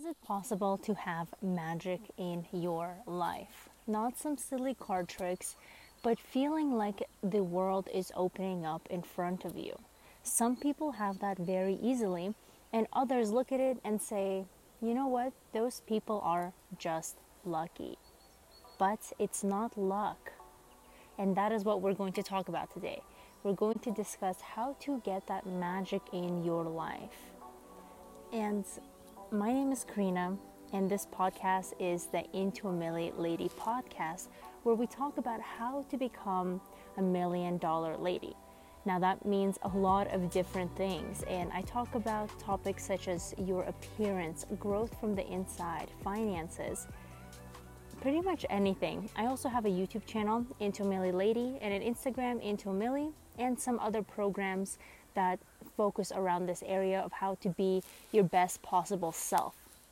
it possible to have magic in your life? Not some silly card tricks, but feeling like the world is opening up in front of you. Some people have that very easily, and others look at it and say, you know what, those people are just lucky. But it's not luck. And that is what we're going to talk about today. We're going to discuss how to get that magic in your life. And my name is Karina, and this podcast is the Into a Million Lady podcast, where we talk about how to become $1 million lady. Now, that means a lot of different things, and I talk about topics such as your appearance, growth from the inside, finances, pretty much anything. I also have a YouTube channel, Into a Million Lady, and an Instagram, Into a Millie, and some other programs that focus around this area of how to be your best possible self.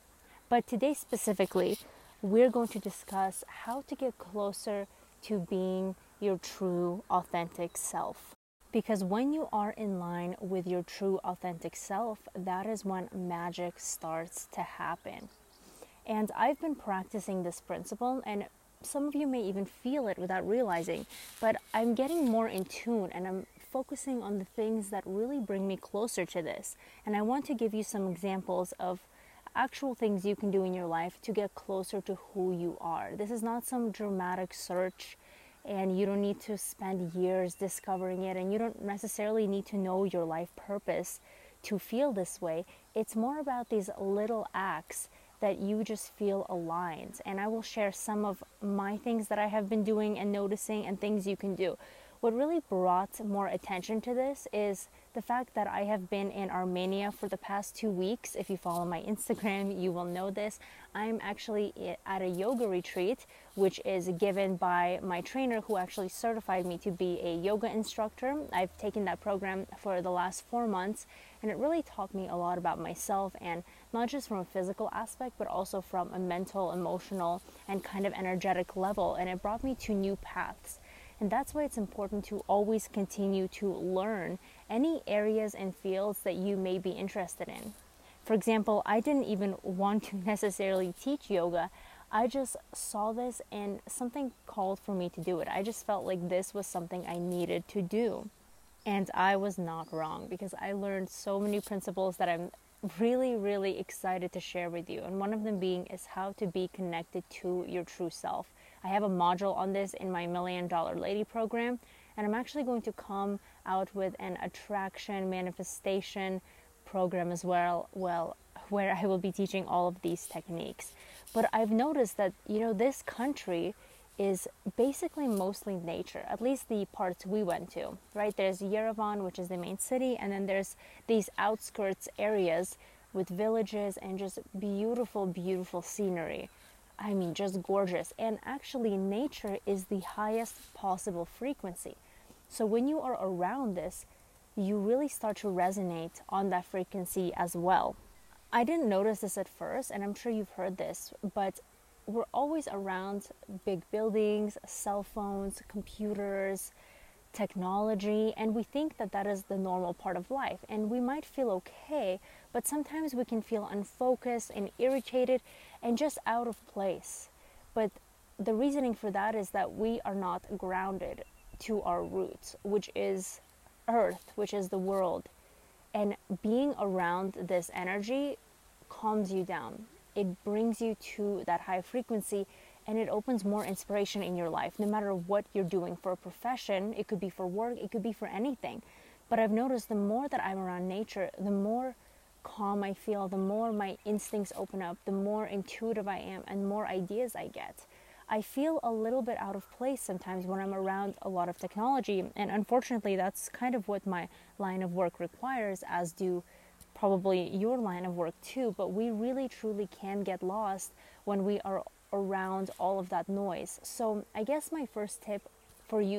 But today specifically, we're going to discuss how to get closer to being your true, authentic self. Because when you are in line with your true, authentic self, that is when magic starts to happen. And I've been practicing this principle, and some of you may even feel it without realizing, but I'm getting more in tune and I'm focusing on the things that really bring me closer to this. And I want to give you some examples of actual things you can do in your life to get closer to who you are. This is not some dramatic search, and you don't need to spend years discovering it, and you don't necessarily need to know your life purpose to feel this way. It's more about these little acts that you just feel aligned. And I will share some of my things that I have been doing and noticing, and things you can do. What really brought more attention to this is the fact that I have been in Armenia for the past 2 weeks. If you follow my Instagram, you will know this. I'm actually at a yoga retreat, which is given by my trainer who actually certified me to be a yoga instructor. I've taken that program for the last 4 months, and it really taught me a lot about myself, and not just from a physical aspect, but also from a mental, emotional, and kind of energetic level. And it brought me to new paths. And that's why it's important to always continue to learn any areas and fields that you may be interested in. For example, I didn't even want to necessarily teach yoga. I just saw this and something called for me to do it. I just felt like this was something I needed to do. And I was not wrong, because I learned so many principles that I'm really, really excited to share with you. And one of them being is how to be connected to your true self. I have a module on this in my $1 Million Lady program, and I'm actually going to come out with an attraction manifestation program as well, where I will be teaching all of these techniques. But I've noticed that, this country is basically mostly nature, at least the parts we went to, right? There's Yerevan, which is the main city, and then there's these outskirts areas with villages and just beautiful, beautiful scenery. I mean, just gorgeous. And actually, nature is the highest possible frequency. So when you are around this, you really start to resonate on that frequency as well. I didn't notice this at first, and I'm sure you've heard this, but we're always around big buildings, cell phones, computers, technology, and we think that that is the normal part of life. And we might feel okay, but sometimes we can feel unfocused and irritated and just out of place. But the reasoning for that is that we are not grounded to our roots, which is Earth, which is the world. And being around this energy calms you down. It brings you to that high frequency, and it opens more inspiration in your life, no matter what you're doing for a profession. It could be for work, it could be for anything. But I've noticed the more that I'm around nature, the more calm I feel, the more my instincts open up, the more intuitive I am, and more ideas I get. I feel a little bit out of place sometimes when I'm around a lot of technology, and unfortunately that's kind of what my line of work requires, as do probably your line of work too. But we really truly can get lost when we are around all of that noise. So I guess my first tip for you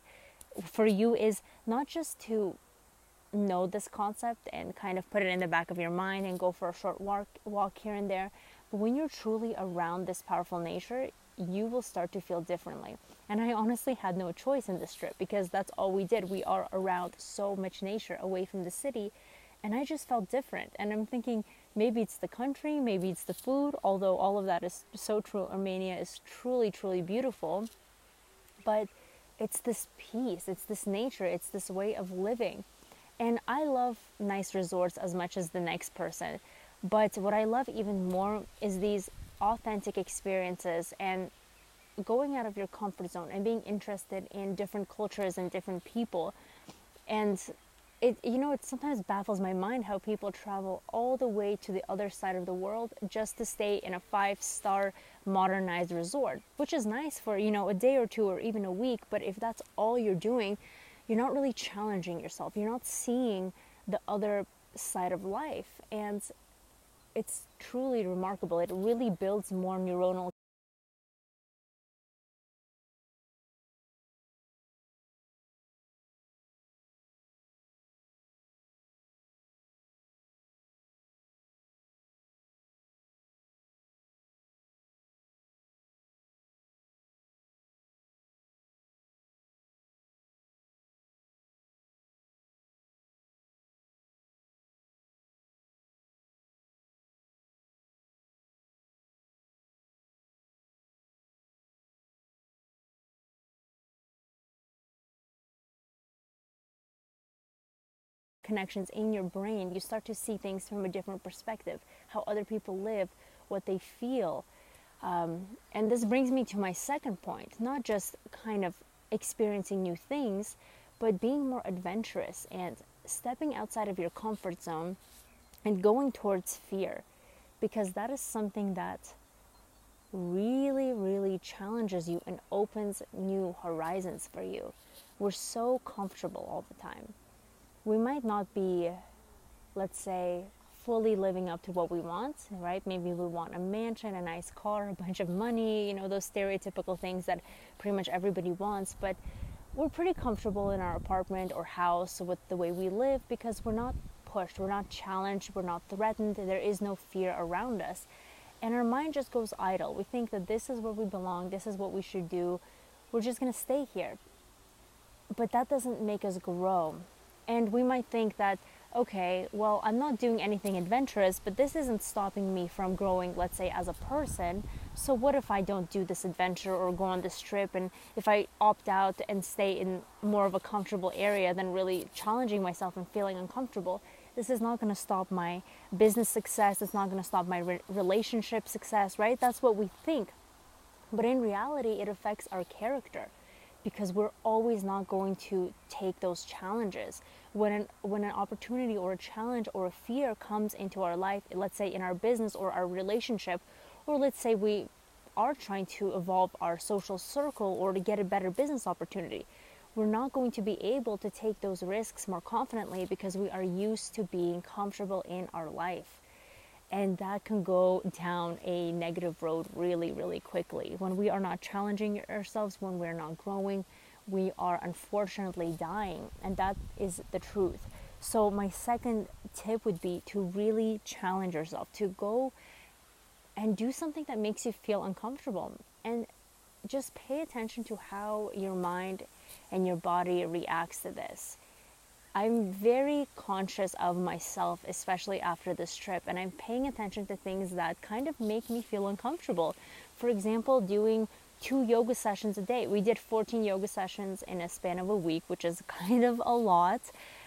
is not just to know this concept and kind of put it in the back of your mind and go for a short walk here and there, but when you're truly around this powerful nature, you will start to feel differently. And I honestly had no choice in this trip, because that's all we did. We are around so much nature away from the city, and I just felt different. And I'm thinking, Maybe it's the country, maybe it's the food, although all of that is so true. Armenia is truly, truly beautiful. But it's this peace, it's this nature, it's this way of living. And I love nice resorts as much as the next person. But what I love even more is these authentic experiences and going out of your comfort zone and being interested in different cultures and different people. And it sometimes baffles my mind how people travel all the way to the other side of the world just to stay in a 5-star modernized resort, which is nice for, a day or two or even a week. But if that's all you're doing, you're not really challenging yourself. You're not seeing the other side of life. And it's truly remarkable. It really builds more neuronal connections in your brain. You start to see things from a different perspective, how other people live, what they feel. And this brings me to my second point, not just kind of experiencing new things, but being more adventurous and stepping outside of your comfort zone and going towards fear, because that is something that really, really challenges you and opens new horizons for you. We're so comfortable all the time. We might not be, let's say, fully living up to what we want, right? Maybe we want a mansion, a nice car, a bunch of money, those stereotypical things that pretty much everybody wants. But we're pretty comfortable in our apartment or house with the way we live because we're not pushed, we're not challenged, we're not threatened, there is no fear around us. And our mind just goes idle. We think that this is where we belong, this is what we should do, we're just going to stay here. But that doesn't make us grow. And we might think that, okay, well, I'm not doing anything adventurous, but this isn't stopping me from growing, let's say, as a person. So what if I don't do this adventure or go on this trip? And if I opt out and stay in more of a comfortable area than really challenging myself and feeling uncomfortable, this is not going to stop my business success. It's not going to stop my relationship success, right? That's what we think. But in reality, it affects our character, because we're always not going to take those challenges. When an opportunity or a challenge or a fear comes into our life, let's say in our business or our relationship, or let's say we are trying to evolve our social circle or to get a better business opportunity, we're not going to be able to take those risks more confidently because we are used to being comfortable in our life. And that can go down a negative road really, really quickly. When we are not challenging ourselves, when we're not growing, we are unfortunately dying. And that is the truth. So my second tip would be to really challenge yourself, to go and do something that makes you feel uncomfortable. And just pay attention to how your mind and your body reacts to this. I'm very conscious of myself, especially after this trip, and I'm paying attention to things that kind of make me feel uncomfortable. For example, doing 2 yoga sessions a day. We did 14 yoga sessions in a span of a week, which is kind of a lot.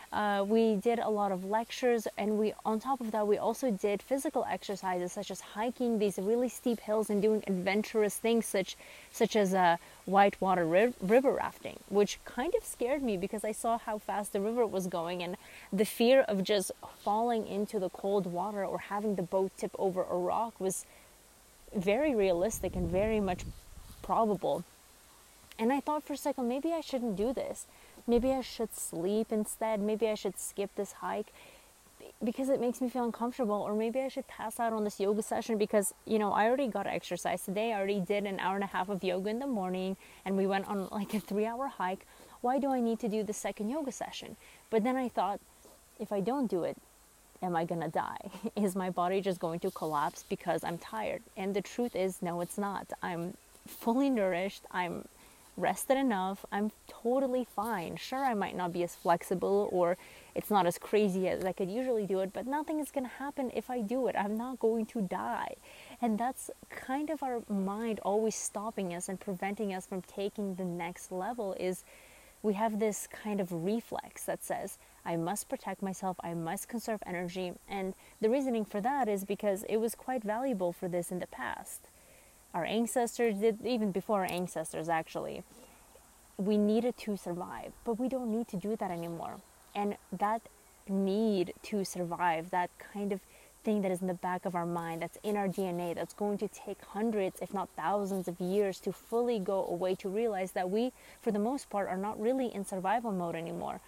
We did a lot of lectures, and on top of that, we also did physical exercises such as hiking these really steep hills and doing adventurous things such as whitewater river rafting, which kind of scared me because I saw how fast the river was going, and the fear of just falling into the cold water or having the boat tip over a rock was very realistic and very much probable. And I thought for a second, maybe I shouldn't do this. Maybe I should sleep instead. Maybe I should skip this hike because it makes me feel uncomfortable. Or maybe I should pass out on this yoga session because, I already got exercise today. I already did an hour and a half of yoga in the morning, and we went on like a 3-hour hike. Why do I need to do the second yoga session? But then I thought, if I don't do it, am I gonna die? Is my body just going to collapse because I'm tired? And the truth is, no, it's not. I'm fully nourished. I'm rested enough, I'm totally fine. Sure, I might not be as flexible, or it's not as crazy as I could usually do it, but nothing is going to happen if I do it. I'm not going to die. And that's kind of our mind always stopping us and preventing us from taking the next level. Is we have this kind of reflex that says, I must protect myself, I must conserve energy. And the reasoning for that is because it was quite valuable for this in the past. Our ancestors did, even before our ancestors actually. We needed to survive, but we don't need to do that anymore. And that need to survive, that kind of thing that is in the back of our mind, that's in our DNA, that's going to take hundreds, if not thousands of years to fully go away, to realize that we, for the most part, are not really in survival mode anymore.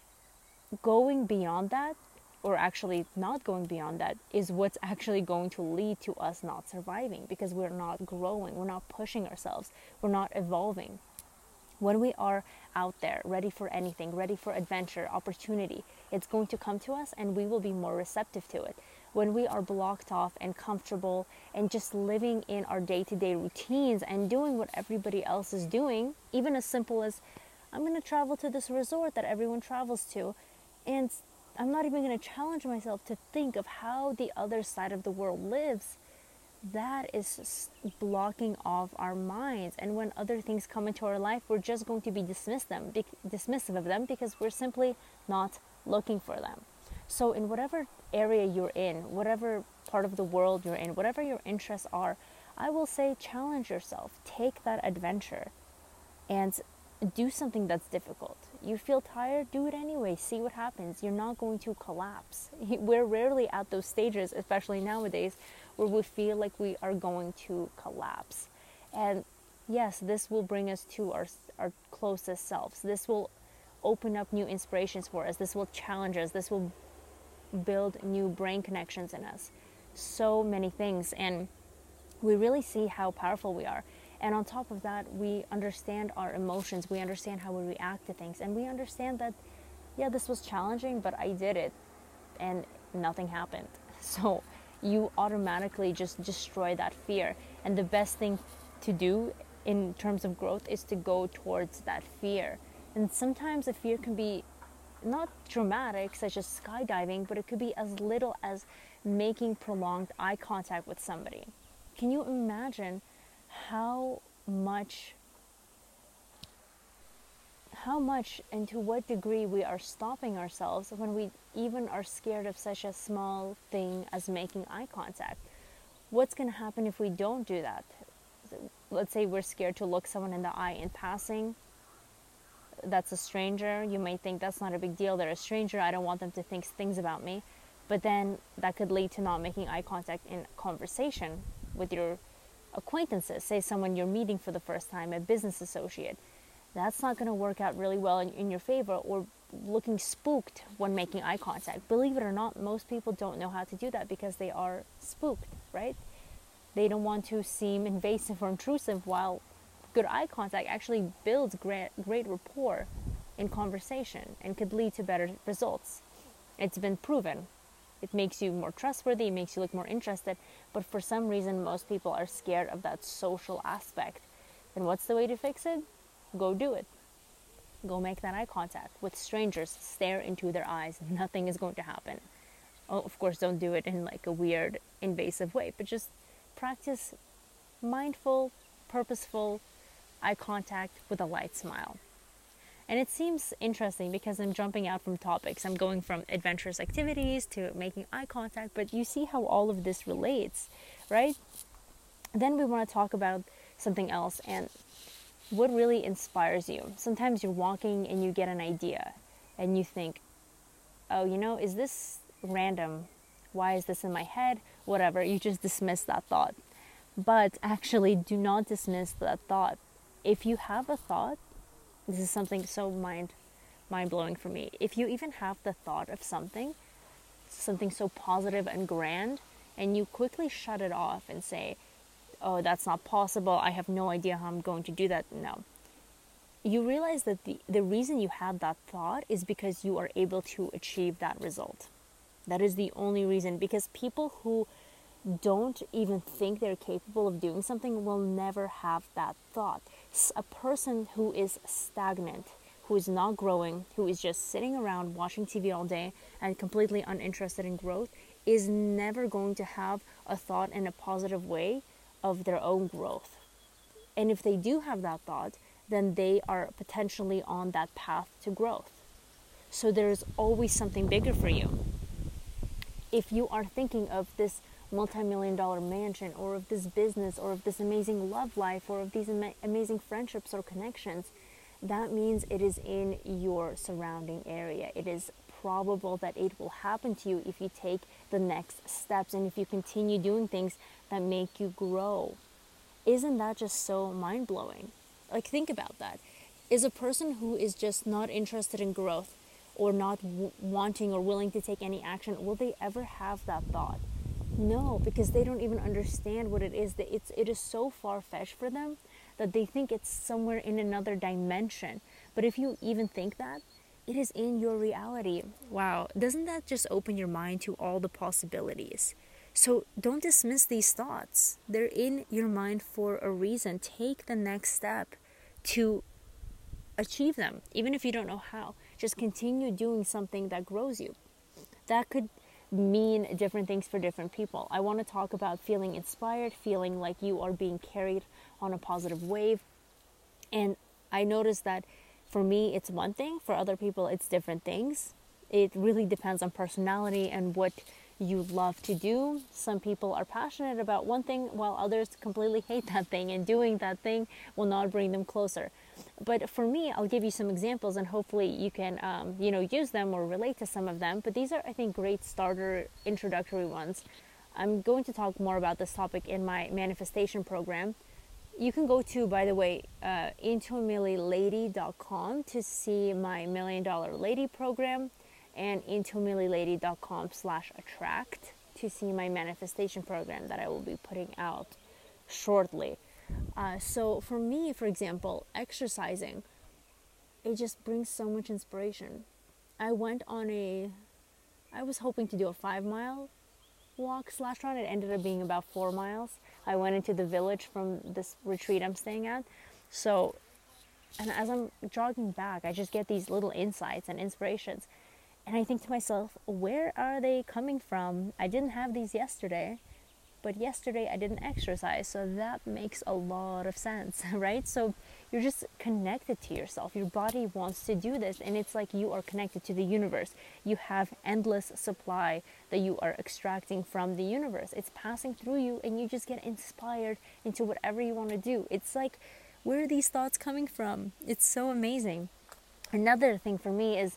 Going beyond that, or actually not going beyond that, is what's actually going to lead to us not surviving, because we're not growing, we're not pushing ourselves, we're not evolving. When we are out there, ready for anything, ready for adventure, opportunity, it's going to come to us and we will be more receptive to it. When we are blocked off and comfortable and just living in our day-to-day routines and doing what everybody else is doing, even as simple as, I'm going to travel to this resort that everyone travels to, and I'm not even going to challenge myself to think of how the other side of the world lives, that is blocking off our minds. And when other things come into our life, we're just going to be dismissive of them because we're simply not looking for them. So in whatever area you're in, whatever part of the world you're in, whatever your interests are, I will say challenge yourself. Take that adventure and do something that's difficult. You feel tired, do it anyway. See what happens. You're not going to collapse. We're rarely at those stages, especially nowadays, where we feel like we are going to collapse. And yes, this will bring us to our closest selves. This will open up new inspirations for us. This will challenge us. This will build new brain connections in us. So many things. And we really see how powerful we are. And on top of that, we understand our emotions. We understand how we react to things. And we understand that, yeah, this was challenging, but I did it and nothing happened. So you automatically just destroy that fear. And the best thing to do in terms of growth is to go towards that fear. And sometimes the fear can be not dramatic, such as skydiving, but it could be as little as making prolonged eye contact with somebody. Can you imagine how much and to what degree we are stopping ourselves when we even are scared of such a small thing as making eye contact? What's going to happen if we don't do that? Let's say we're scared to look someone in the eye in passing. That's a stranger. You may think that's not a big deal. They're a stranger. I don't want them to think things about me. But then that could lead to not making eye contact in conversation with your acquaintances. Say someone you're meeting for the first time, a business associate. That's not going to work out really well in your favor. Or looking spooked when making eye contact. Believe it or not, most people don't know how to do that because they are spooked, right? They don't want to seem invasive or intrusive, while good eye contact actually builds great rapport in conversation and could lead to better results. It's been proven. It makes you more trustworthy, it makes you look more interested, but for some reason most people are scared of that social aspect. And what's the way to fix it? Go do it. Go make that eye contact with strangers. Stare into their eyes. Nothing is going to happen. Oh, of course, don't do it in like a weird, invasive way, but just practice mindful, purposeful eye contact with a light smile. And it seems interesting because I'm jumping out from topics. I'm going from adventurous activities to making eye contact, but you see how all of this relates, right? Then we want to talk about something else, and what really inspires you. Sometimes you're walking and you get an idea and you think, oh, is this random? Why is this in my head? Whatever, you just dismiss that thought. But actually, do not dismiss that thought. If you have a thought, this is something so mind-blowing for me. If you even have the thought of something so positive and grand, and you quickly shut it off and say, oh, that's not possible, I have no idea how I'm going to do that. No. You realize that the reason you had that thought is because you are able to achieve that result. That is the only reason, because people who don't even think they're capable of doing something will never have that thought. A person who is stagnant, who is not growing, who is just sitting around watching TV all day and completely uninterested in growth, is never going to have a thought in a positive way of their own growth. And if they do have that thought, then they are potentially on that path to growth. So there's always something bigger for you. If you are thinking of this multi-million-dollar mansion, or of this business, or of this amazing love life, or of these amazing friendships or connections, that means it is in your surrounding area. It is probable that it will happen to you if you take the next steps and if you continue doing things that make you grow. Isn't that just so mind-blowing? Like, think about that. Is a person who is just not interested in growth, or not wanting or willing to take any action, will they ever have that thought? No, because they don't even understand what it is. It is so far-fetched for them that they think it's somewhere in another dimension. But if you even think that, it is in your reality. Wow, doesn't that just open your mind to all the possibilities? So don't dismiss these thoughts. They're in your mind for a reason. Take the next step to achieve them, even if you don't know how. Just continue doing something that grows you. That could mean different things for different people. I want to talk about feeling inspired, feeling like you are being carried on a positive wave. And I noticed that for me, it's one thing. For other people, it's different things. It really depends on personality and what you love to do. Some people are passionate about one thing, while others completely hate that thing, and doing that thing will not bring them closer. But for me, I'll give you some examples, and hopefully you can use them or relate to some of them. But these are, I think, great starter introductory ones. I'm going to talk more about this topic in my manifestation program. You can go to, by the way, intoamililady.com to see my $1 Million Lady program, and intoamililady.com/attract to see my manifestation program that I will be putting out shortly. So for me, for example, exercising, it just brings so much inspiration. I was hoping to do a 5-mile walk/run. It ended up being about 4 miles. I went into the village from this retreat I'm staying at. So, and as I'm jogging back, I just get these little insights and inspirations. And I think to myself, where are they coming from? I didn't have these yesterday, but yesterday I didn't exercise. So that makes a lot of sense, right? So you're just connected to yourself. Your body wants to do this, and it's like you are connected to the universe. You have endless supply that you are extracting from the universe. It's passing through you, and you just get inspired into whatever you want to do. It's like, where are these thoughts coming from? It's so amazing. Another thing for me is,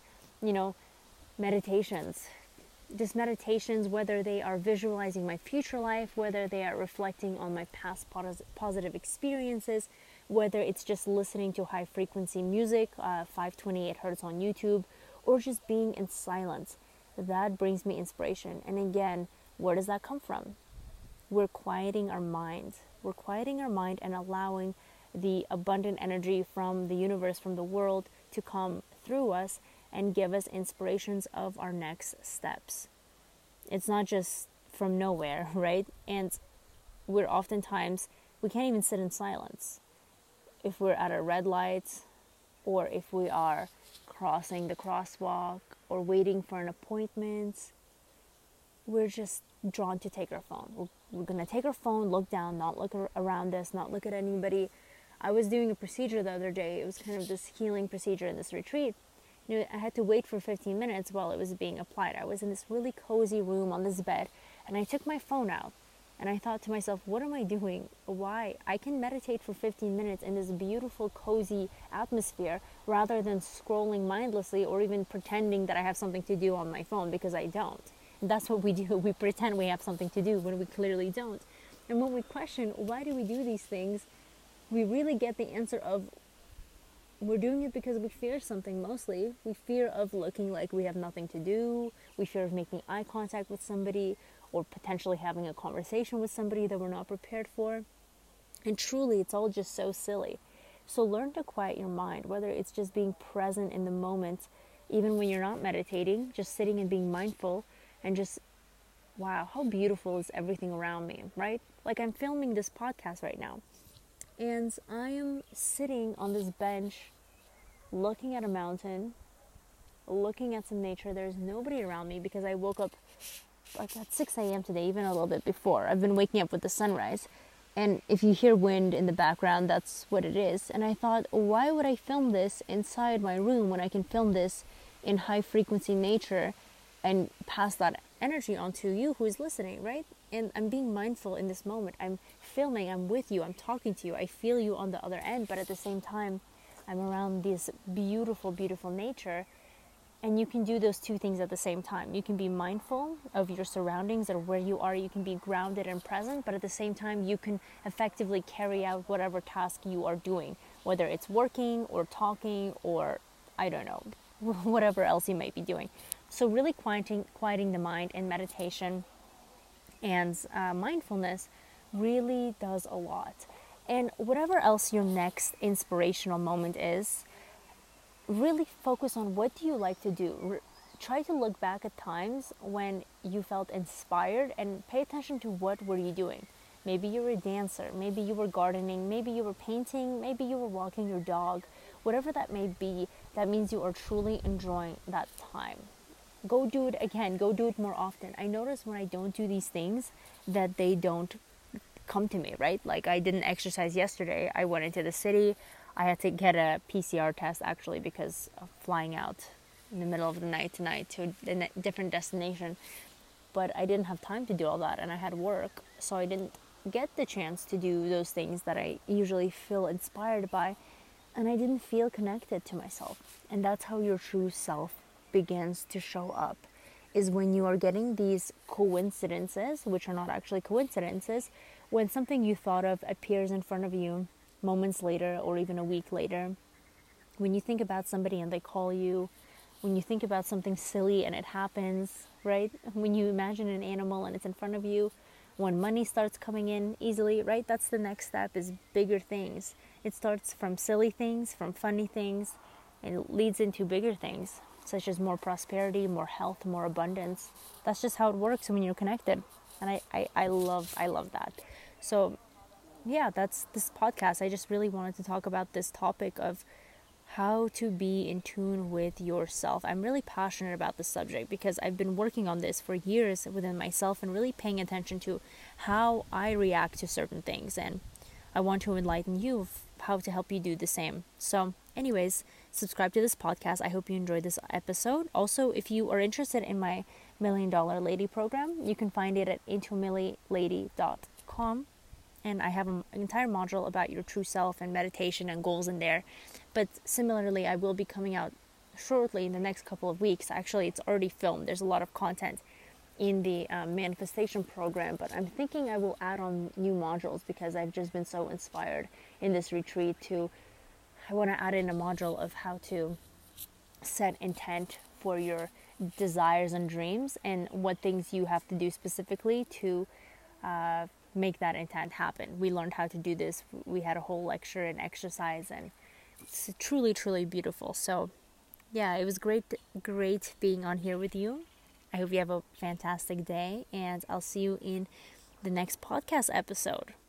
meditations. Just meditations, whether they are visualizing my future life, whether they are reflecting on my past positive experiences, whether it's just listening to high frequency music, 528 hertz on YouTube, or just being in silence. That brings me inspiration. And again, where does that come from? We're quieting our mind. We're quieting our mind and allowing the abundant energy from the universe, from the world, to come through us and give us inspirations of our next steps. It's not just from nowhere, right? And we can't even sit in silence. If we're at a red light, or if we are crossing the crosswalk, or waiting for an appointment, we're just drawn to take our phone. We're going to take our phone, look down, not look around us, not look at anybody. I was doing a procedure the other day. It was kind of this healing procedure in this retreat. I had to wait for 15 minutes while it was being applied. I was in this really cozy room on this bed, and I took my phone out, and I thought to myself, what am I doing? Why? I can meditate for 15 minutes in this beautiful, cozy atmosphere rather than scrolling mindlessly or even pretending that I have something to do on my phone, because I don't. And that's what we do. We pretend we have something to do when we clearly don't. And when we question, why do we do these things? We really get the answer of, we're doing it because we fear something mostly. We fear of looking like we have nothing to do. We fear of making eye contact with somebody, or potentially having a conversation with somebody that we're not prepared for. And truly, it's all just so silly. So learn to quiet your mind, whether it's just being present in the moment, even when you're not meditating, just sitting and being mindful, and just wow, how beautiful is everything around me, right? Like I'm filming this podcast right now, and I am sitting on this bench looking at a mountain, looking at some nature. There's nobody around me because I woke up like at 6 a.m. today, even a little bit before. I've been waking up with the sunrise. And if you hear wind in the background, that's what it is. And I thought, why would I film this inside my room when I can film this in high frequency nature and pass that energy on to you who is listening, right? And I'm being mindful in this moment. I'm filming, I'm with you, I'm talking to you, I feel you on the other end, but at the same time, I'm around this beautiful, beautiful nature. And you can do those two things at the same time. You can be mindful of your surroundings or where you are. You can be grounded and present, but at the same time, you can effectively carry out whatever task you are doing, whether it's working or talking or, I don't know, whatever else you might be doing. So really quieting the mind and meditation and mindfulness really does a lot. And whatever else your next inspirational moment is, really focus on what do you like to do. Try to look back at times when you felt inspired and pay attention to what were you doing. Maybe you were a dancer, maybe you were gardening, maybe you were painting, maybe you were walking your dog. Whatever that may be, that means you are truly enjoying that time. Go do it again, go do it more often. I notice when I don't do these things that they don't come to me, right? Like I didn't exercise yesterday. I went into the city. I had to get a PCR test actually because of flying out in the middle of the night tonight to a different destination. But I didn't have time to do all that and I had work. So I didn't get the chance to do those things that I usually feel inspired by. And I didn't feel connected to myself. And that's how your true self begins to show up, is when you are getting these coincidences, which are not actually coincidences, when something you thought of appears in front of you moments later or even a week later. When you think about somebody and they call you, when you think about something silly and it happens, right? When you imagine an animal and it's in front of you, when money starts coming in easily, right? That's the next step, is bigger things. It starts from silly things, from funny things, and it leads into bigger things, such as more prosperity, more health, more abundance. That's just how it works when you're connected. And I love that. So yeah, that's this podcast. I just really wanted to talk about this topic of how to be in tune with yourself. I'm really passionate about this subject because I've been working on this for years within myself and really paying attention to how I react to certain things. And I want to enlighten you of how to help you do the same. So anyways, subscribe to this podcast. I hope you enjoyed this episode. Also, if you are interested in my $1 Million Lady program, you can find it at intomillylady.com. And I have an entire module about your true self and meditation and goals in there. But similarly, I will be coming out shortly in the next couple of weeks. Actually, it's already filmed. There's a lot of content in the manifestation program, but I'm thinking I will add on new modules because I've just been so inspired in this retreat I want to add in a module of how to set intent for your desires and dreams and what things you have to do specifically to make that intent happen. We learned how to do this. We had a whole lecture and exercise, and it's truly, truly beautiful. So yeah, it was great being on here with you. I hope you have a fantastic day, and I'll see you in the next podcast episode.